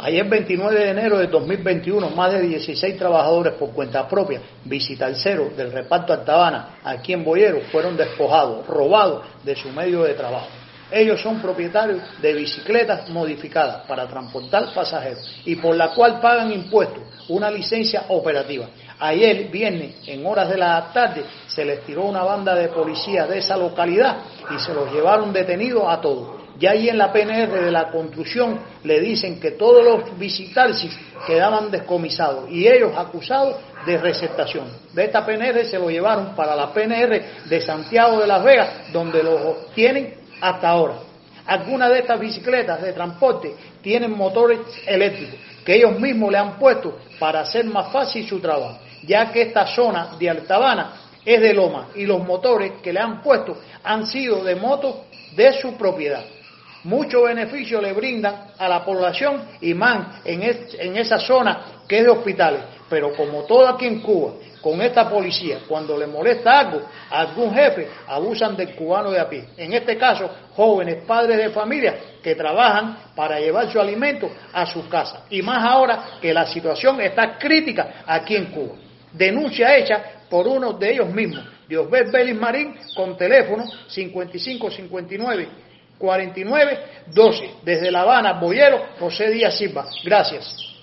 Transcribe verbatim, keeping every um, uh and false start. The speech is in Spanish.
Ayer, veintinueve de enero de dos mil veintiuno, más de dieciséis trabajadores por cuenta propia, Visitalceros del reparto Altabana, aquí en Boyero, fueron despojados, robados de su medio de trabajo. Ellos son propietarios de bicicletas modificadas para transportar pasajeros y por la cual pagan impuestos, una licencia operativa. Ayer, viernes, en horas de la tarde, se les tiró una banda de policías de esa localidad y se los llevaron detenidos a todos. Ya ahí en la P N R de la construcción le dicen que todos los bicitaxis quedaban descomisados y ellos acusados de receptación. De esta P N R se lo llevaron para la P N R de Santiago de Las Vegas, donde los tienen hasta ahora. Algunas de estas bicicletas de transporte tienen motores eléctricos que ellos mismos le han puesto para hacer más fácil su trabajo, ya que esta zona de Altabana es de loma y los motores que le han puesto han sido de motos de su propiedad. Mucho beneficio le brindan a la población y más en, es, en esa zona que es de hospitales. Pero como todo aquí en Cuba, con esta policía, cuando le molesta algo a algún jefe, abusan del cubano de a pie. En este caso, jóvenes, padres de familia que trabajan para llevar su alimento a sus casas. Y más ahora que la situación está crítica aquí en Cuba. Denuncia hecha por uno de ellos mismos, Diosbel Vélez Marín, con teléfono cincuenta y cinco cincuenta y nueve cuarenta y nueve doce, desde La Habana, Boyero, José Díaz Silva. Gracias.